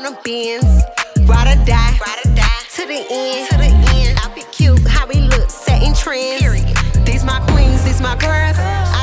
them bins. Ride or die, to the end. Outfit cute, how we look, setting trends. These my queens, these my girls.